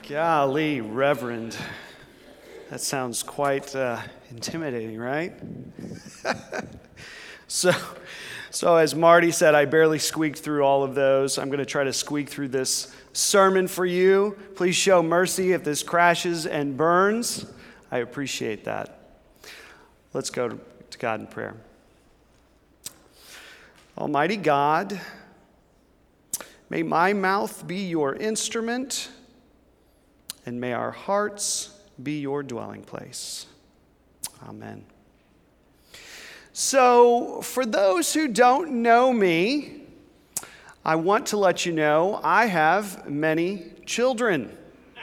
Golly, Reverend. That sounds quite intimidating, right? So as Marty said, I barely squeaked through all of those. I'm going to try to squeak through this sermon for you. Please show mercy if this crashes and burns. I appreciate that. Let's go to God in prayer. Almighty God, may my mouth be your instrument, and may our hearts be your dwelling place. Amen. So, for those who don't know me, I want to let you know I have many children.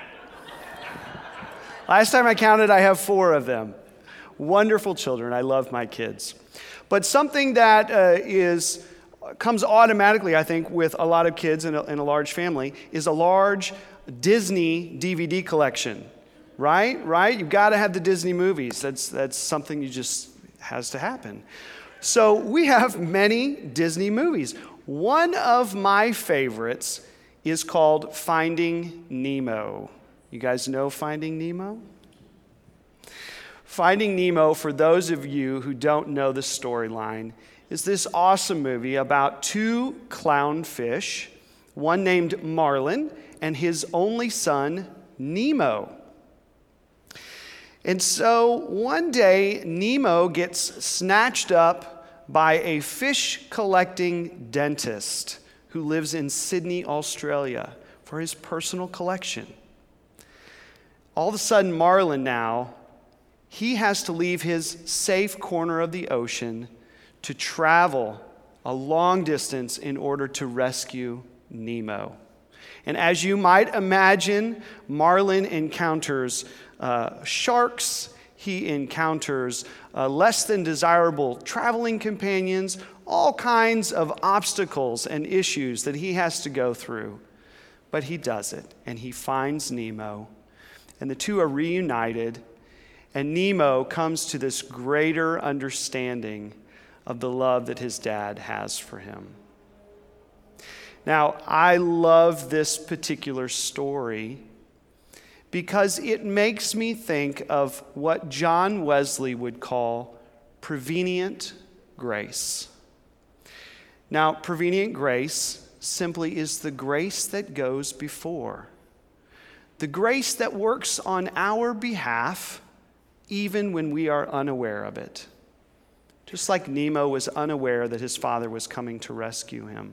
Last time I counted, I have 4 of them. Wonderful children. I love my kids. But something that comes automatically, I think, with a lot of kids in a large family is a large Disney DVD collection, right? You've got to have the Disney movies. That's something you just has to happen. So we have many Disney movies. One of my favorites is called Finding Nemo. You guys know Finding Nemo? Finding Nemo, for those of you who don't know the storyline, is this awesome movie about 2 clownfish, one named Marlin and his only son, Nemo. And so one day, Nemo gets snatched up by a fish-collecting dentist who lives in Sydney, Australia, for his personal collection. All of a sudden, Marlin now, he has to leave his safe corner of the ocean to travel a long distance in order to rescue Nemo. And as you might imagine, Marlin encounters sharks. He encounters less than desirable traveling companions, all kinds of obstacles and issues that he has to go through. But he does it, and he finds Nemo, and the 2 are reunited, and Nemo comes to this greater understanding of the love that his dad has for him. Now, I love this particular story because it makes me think of what John Wesley would call prevenient grace. Now, prevenient grace simply is the grace that goes before, the grace that works on our behalf even when we are unaware of it. Just like Nemo was unaware that his father was coming to rescue him.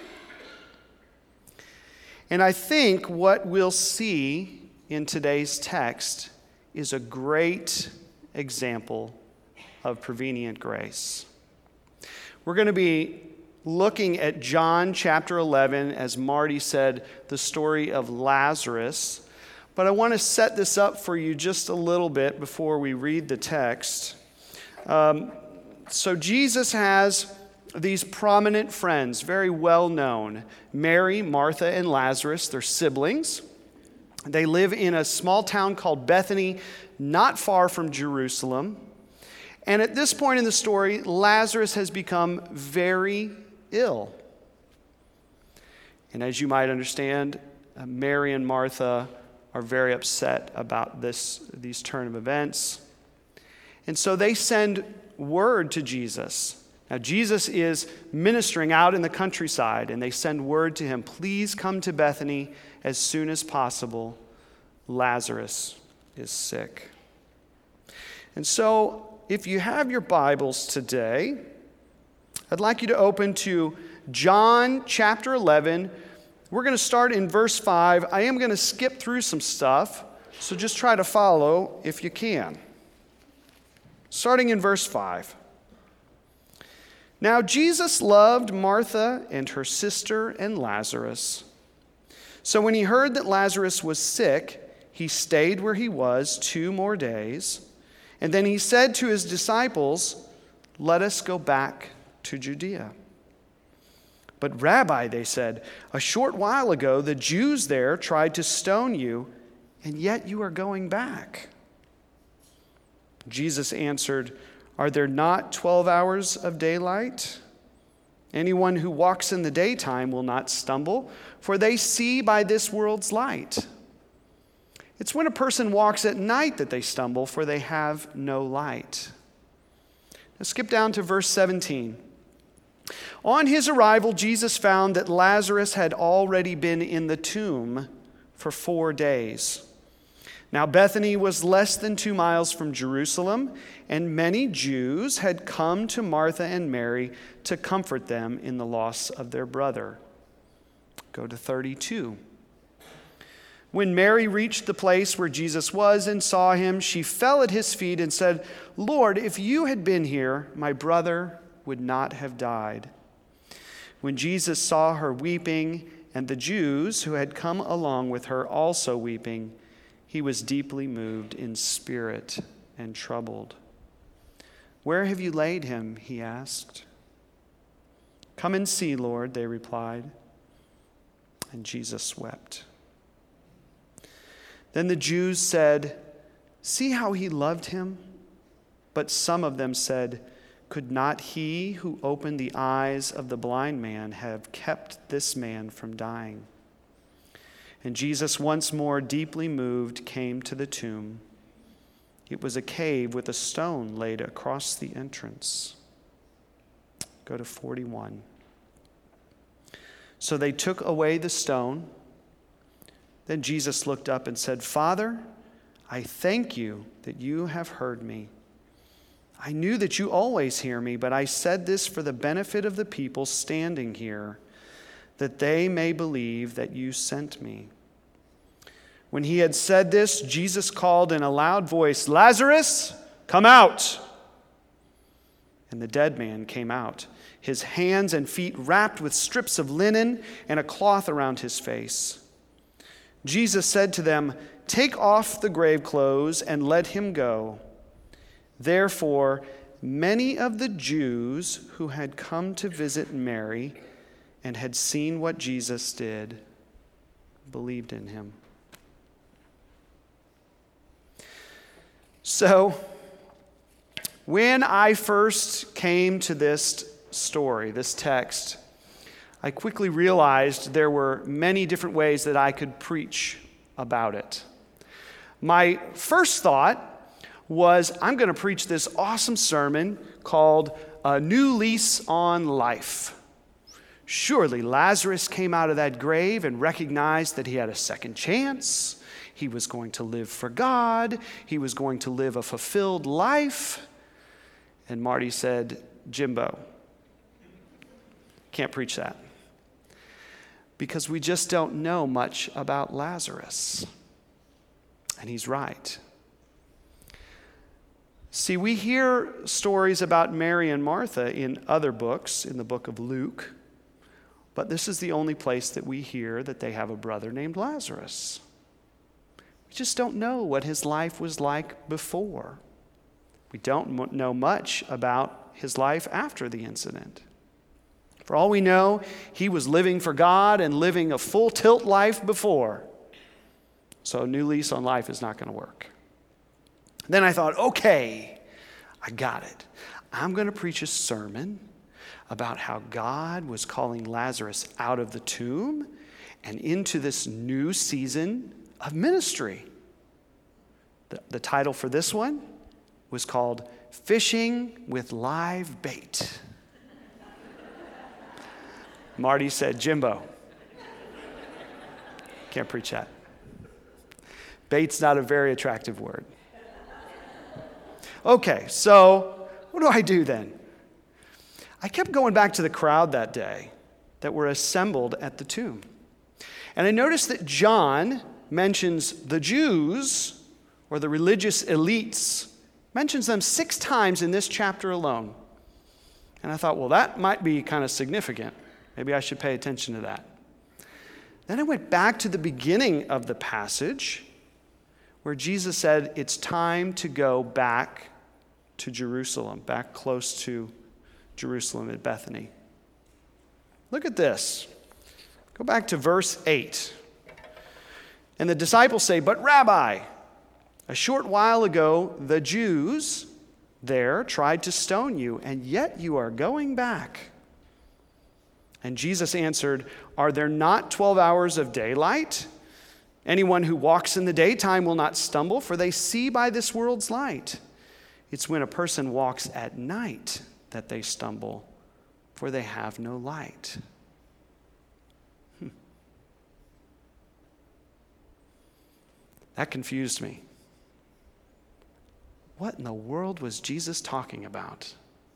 And I think what we'll see in today's text is a great example of prevenient grace. We're going to be looking at John chapter 11, as Marty said, the story of Lazarus. But I want to set this up for you just a little bit before we read the text. So Jesus has these prominent friends, very well known, Mary, Martha, and Lazarus. They're siblings. They live in a small town called Bethany, not far from Jerusalem. And at this point in the story, Lazarus has become very ill. And as you might understand, Mary and Martha are very upset about these turn of events. And so they send word to Jesus. Now, Jesus is ministering out in the countryside, and they send word to him, please come to Bethany as soon as possible. Lazarus is sick. And so, if you have your Bibles today, I'd like you to open to John chapter 11. We're going to start in verse 5. I am going to skip through some stuff, so just try to follow if you can. Starting in verse 5. Now Jesus loved Martha and her sister and Lazarus. So when he heard that Lazarus was sick, he stayed where he was 2 more days. And then he said to his disciples, let us go back to Judea. But Rabbi, they said, a short while ago the Jews there tried to stone you, and yet you are going back. Jesus answered, are there not 12 hours of daylight? Anyone who walks in the daytime will not stumble, for they see by this world's light. It's when a person walks at night that they stumble, for they have no light. Now skip down to verse 17. On his arrival, Jesus found that Lazarus had already been in the tomb for 4 days. Now Bethany was less than 2 miles from Jerusalem, and many Jews had come to Martha and Mary to comfort them in the loss of their brother. Go to 32. When Mary reached the place where Jesus was and saw him, she fell at his feet and said, "Lord, if you had been here, my brother would not have died." When Jesus saw her weeping, and the Jews who had come along with her also weeping, he was deeply moved in spirit and troubled. "Where have you laid him?" he asked. "Come and see, Lord," they replied. And Jesus wept. Then the Jews said, "See how he loved him?" But some of them said, "Could not he who opened the eyes of the blind man have kept this man from dying?" And Jesus, once more deeply moved, came to the tomb. It was a cave with a stone laid across the entrance. Go to 41. So they took away the stone. Then Jesus looked up and said, "Father, I thank you that you have heard me. I knew that you always hear me, but I said this for the benefit of the people standing here, that they may believe that you sent me." When he had said this, Jesus called in a loud voice, "Lazarus, come out!" And the dead man came out, his hands and feet wrapped with strips of linen and a cloth around his face. Jesus said to them, "Take off the grave clothes and let him go." Therefore, many of the Jews who had come to visit Mary and had seen what Jesus did believed in him. So, when I first came to this story, this text, I quickly realized there were many different ways that I could preach about it. My first thought was, I'm going to preach this awesome sermon called A New Lease on Life. Surely Lazarus came out of that grave and recognized that he had a second chance. He was going to live for God. He was going to live a fulfilled life. And Marty said, "Jimbo, can't preach that. Because we just don't know much about Lazarus." And he's right. See, we hear stories about Mary and Martha in other books, in the book of Luke, but this is the only place that we hear that they have a brother named Lazarus. We just don't know what his life was like before. We don't know much about his life after the incident. For all we know, he was living for God and living a full tilt life before. So a new lease on life is not going to work. Then I thought, okay, I got it. I'm going to preach a sermon about how God was calling Lazarus out of the tomb and into this new season of ministry. The title for this one was called Fishing with Live Bait. Marty said, "Jimbo, can't preach that. Bait's not a very attractive word." Okay, so what do I do then? I kept going back to the crowd that day that were assembled at the tomb. And I noticed that John mentions the Jews, or the religious elites, mentions them 6 times in this chapter alone. And I thought, well, that might be kind of significant. Maybe I should pay attention to that. Then I went back to the beginning of the passage where Jesus said it's time to go back to Jerusalem, back close to Jerusalem at Bethany. Look at this. Go back to verse 8. And the disciples say, "But Rabbi, a short while ago the Jews there tried to stone you, and yet you are going back." And Jesus answered, "Are there not 12 hours of daylight? Anyone who walks in the daytime will not stumble, for they see by this world's light. It's when a person walks at night that they stumble, for they have no light. That confused me. What in the world was Jesus talking about?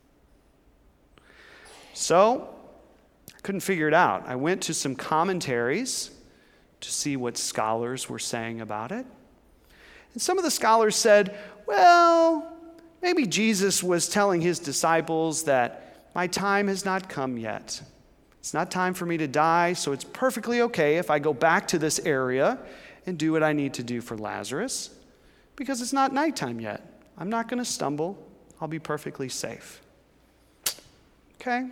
So, I couldn't figure it out. I went to some commentaries to see what scholars were saying about it. And some of the scholars said, well, maybe Jesus was telling his disciples that my time has not come yet. It's not time for me to die, so it's perfectly okay if I go back to this area and do what I need to do for Lazarus, because it's not nighttime yet. I'm not going to stumble. I'll be perfectly safe. Okay?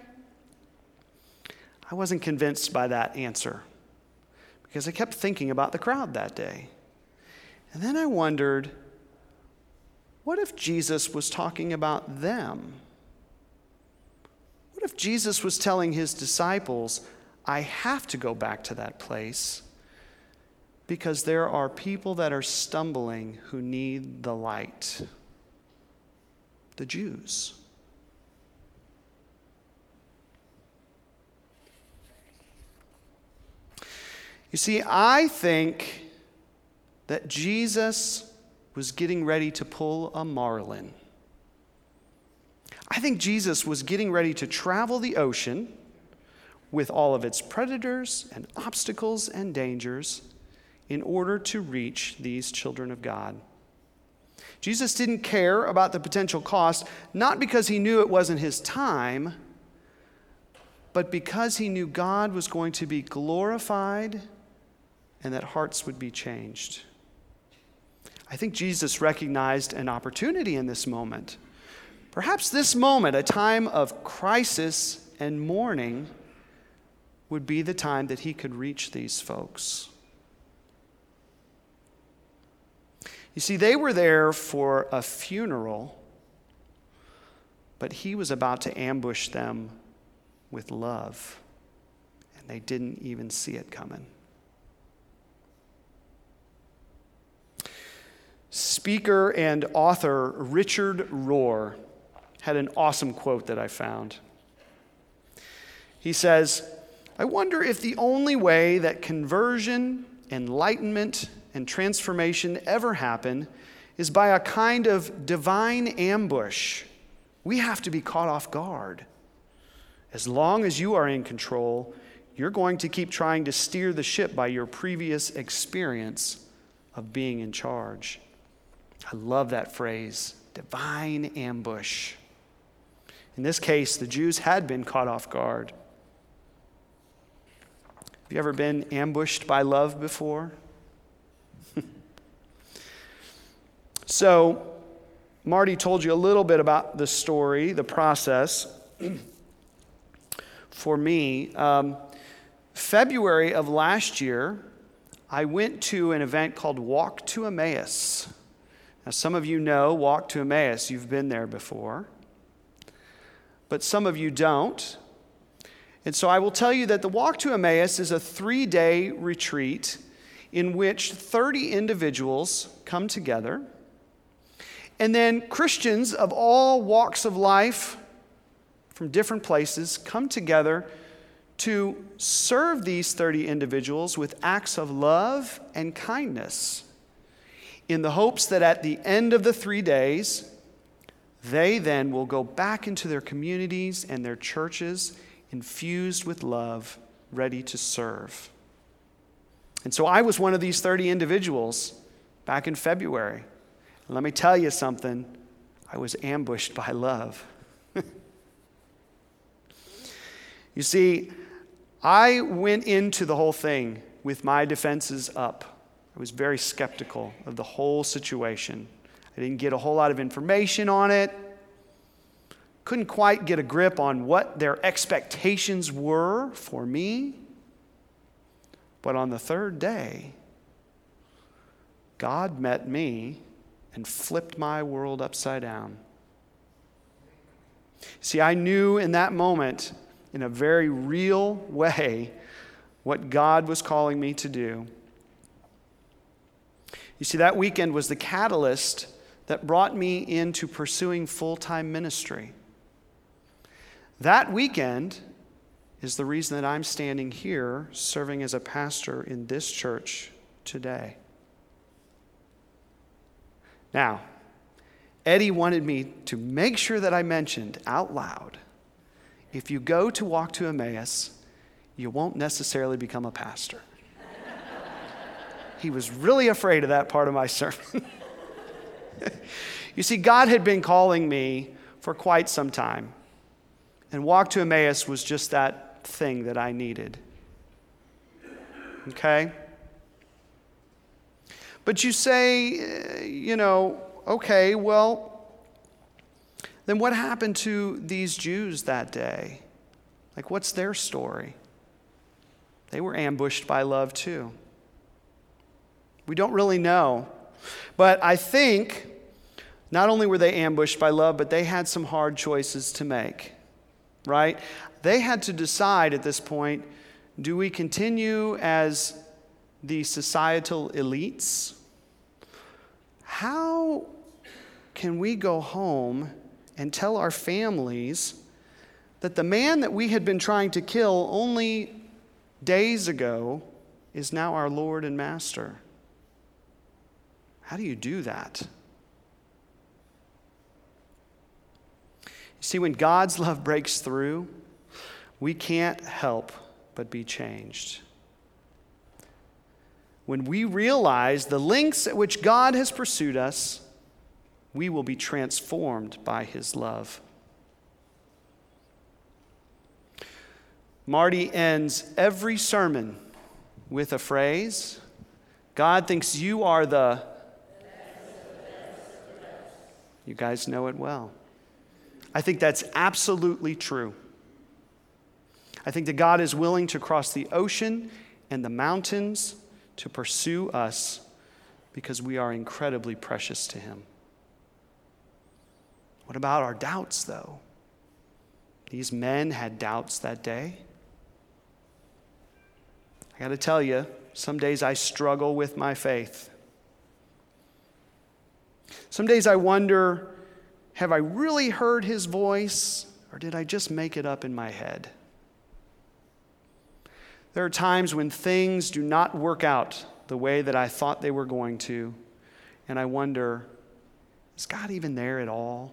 I wasn't convinced by that answer because I kept thinking about the crowd that day. And then I wondered, what if Jesus was talking about them? What if Jesus was telling his disciples, I have to go back to that place because there are people that are stumbling who need the light? The Jews. You see, I think that Jesus was getting ready to pull a Marlin. I think Jesus was getting ready to travel the ocean with all of its predators and obstacles and dangers in order to reach these children of God. Jesus didn't care about the potential cost, not because he knew it wasn't his time, but because he knew God was going to be glorified and that hearts would be changed. I think Jesus recognized an opportunity in this moment. Perhaps this moment, a time of crisis and mourning, would be the time that he could reach these folks. You see, they were there for a funeral, but he was about to ambush them with love, and they didn't even see it coming. Speaker and author Richard Rohr had an awesome quote that I found. He says, I wonder if the only way that conversion, enlightenment, and transformation ever happen is by a kind of divine ambush. We have to be caught off guard. As long as you are in control, you're going to keep trying to steer the ship by your previous experience of being in charge. I love that phrase, divine ambush. In this case, the Jews had been caught off guard. Have you ever been ambushed by love before? So, Marty told you a little bit about the story, the process. For me, February of last year, I went to an event called Walk to Emmaus. Now, some of you know Walk to Emmaus. You've been there before. But some of you don't. And so I will tell you that the Walk to Emmaus is a 3-day retreat in which 30 individuals come together. And then Christians of all walks of life from different places come together to serve these 30 individuals with acts of love and kindness, in the hopes that at the end of the 3 days, they then will go back into their communities and their churches infused with love, ready to serve. And so I was one of these 30 individuals back in February. And let me tell you something, I was ambushed by love. You see, I went into the whole thing with my defenses up. I was very skeptical of the whole situation. I didn't get a whole lot of information on it. Couldn't quite get a grip on what their expectations were for me. But on the 3rd day, God met me and flipped my world upside down. See, I knew in that moment, in a very real way, what God was calling me to do. You see, that weekend was the catalyst that brought me into pursuing full-time ministry. That weekend is the reason that I'm standing here serving as a pastor in this church today. Now, Eddie wanted me to make sure that I mentioned out loud, if you go to Walk to Emmaus, you won't necessarily become a pastor. He was really afraid of that part of my sermon. You see, God had been calling me for quite some time, and Walk to Emmaus was just that thing that I needed. Okay? But you say, okay, well, then what happened to these Jews that day? Like, what's their story? They were ambushed by love too. We don't really know. But I think not only were they ambushed by love, but they had some hard choices to make, right? They had to decide at this point, do we continue as the societal elites? How can we go home and tell our families that the man that we had been trying to kill only days ago is now our Lord and Master? How do you do that? You see, when God's love breaks through, we can't help but be changed. When we realize the lengths at which God has pursued us, we will be transformed by his love. Marty ends every sermon with a phrase, God thinks you are the... You guys know it well. I think that's absolutely true. I think that God is willing to cross the ocean and the mountains to pursue us because we are incredibly precious to him. What about our doubts, though? These men had doubts that day. I got to tell you, some days I struggle with my faith. Some days I wonder, have I really heard his voice, or did I just make it up in my head? There are times when things do not work out the way that I thought they were going to, and I wonder, is God even there at all?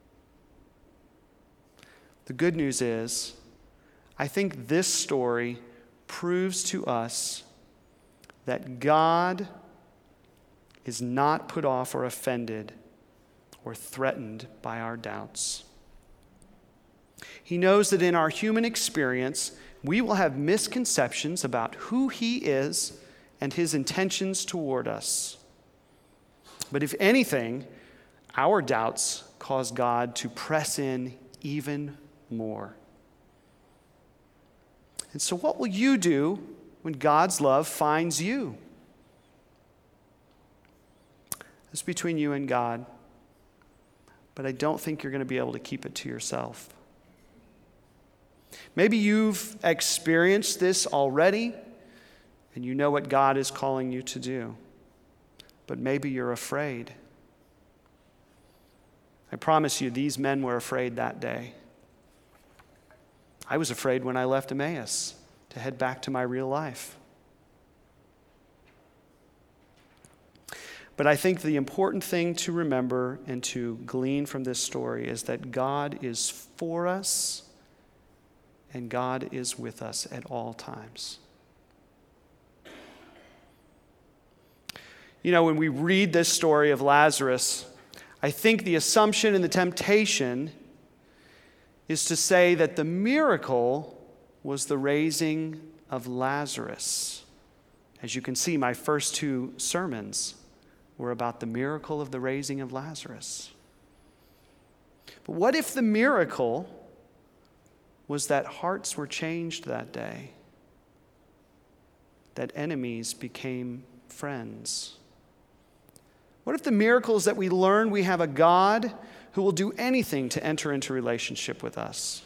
The good news is, I think this story proves to us that God is not put off or offended or threatened by our doubts. He knows that in our human experience, we will have misconceptions about who he is and his intentions toward us. But if anything, our doubts cause God to press in even more. And so what will you do when God's love finds you? It's between you and God, but I don't think you're going to be able to keep it to yourself. Maybe you've experienced this already, and you know what God is calling you to do, but maybe you're afraid. I promise you, these men were afraid that day. I was afraid when I left Emmaus to head back to my real life. But I think the important thing to remember and to glean from this story is that God is for us and God is with us at all times. You know, when we read this story of Lazarus, I think the assumption and the temptation is to say that the miracle was the raising of Lazarus. As you can see, my first two sermons were about the miracle of the raising of Lazarus. But what if the miracle was that hearts were changed that day, that enemies became friends? What if the miracle is that we learn we have a God who will do anything to enter into relationship with us?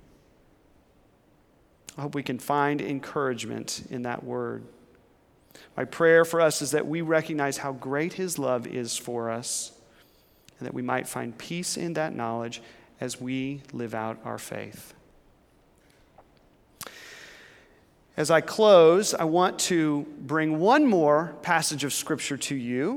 I hope we can find encouragement in that word. My prayer for us is that we recognize how great his love is for us, and that we might find peace in that knowledge as we live out our faith. As I close, I want to bring one more passage of Scripture to you.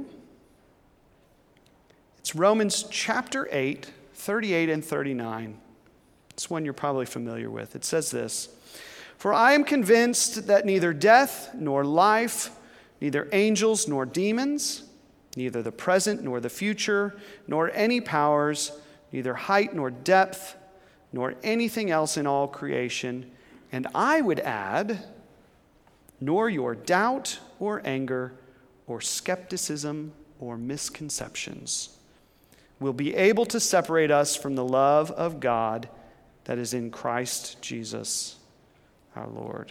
It's Romans chapter 8, 38 and 39. It's one you're probably familiar with. It says this, "For I am convinced that neither death nor life, neither angels nor demons, neither the present nor the future, nor any powers, neither height nor depth, nor anything else in all creation, and I would add, nor your doubt or anger or skepticism or misconceptions will be able to separate us from the love of God that is in Christ Jesus our Lord."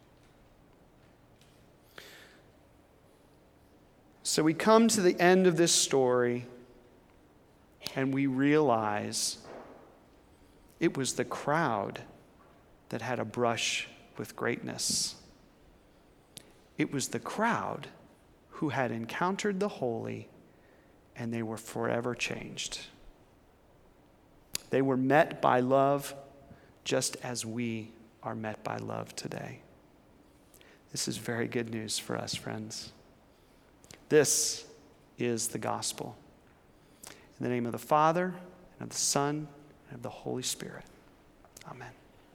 So we come to the end of this story and we realize it was the crowd that had a brush with greatness. It was the crowd who had encountered the holy, and they were forever changed. They were met by love just as we are met by love today. This is very good news for us, friends. This is the gospel. In the name of the Father, and of the Son, and of the Holy Spirit. Amen.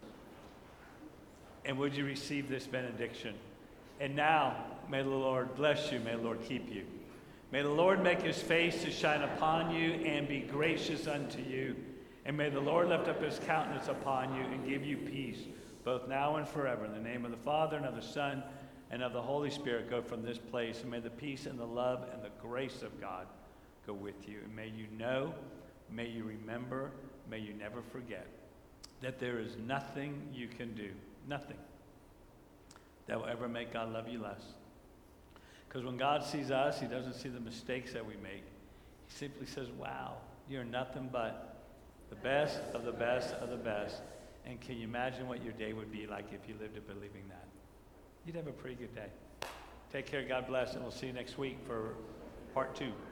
And would you receive this benediction? And now, may the Lord bless you, may the Lord keep you. May the Lord make his face to shine upon you and be gracious unto you. And may the Lord lift up his countenance upon you and give you peace, both now and forever. In the name of the Father, and of the Son, and of the Holy Spirit, go from this place. And may the peace and the love and the grace of God go with you. And may you know, may you remember, may you never forget that there is nothing you can do, nothing, that will ever make God love you less. Because when God sees us, he doesn't see the mistakes that we make. He simply says, wow, you're nothing but the best of the best of the best. And can you imagine what your day would be like if you lived it believing that? You'd have a pretty good day. Take care, God bless, and we'll see you next week for part 2.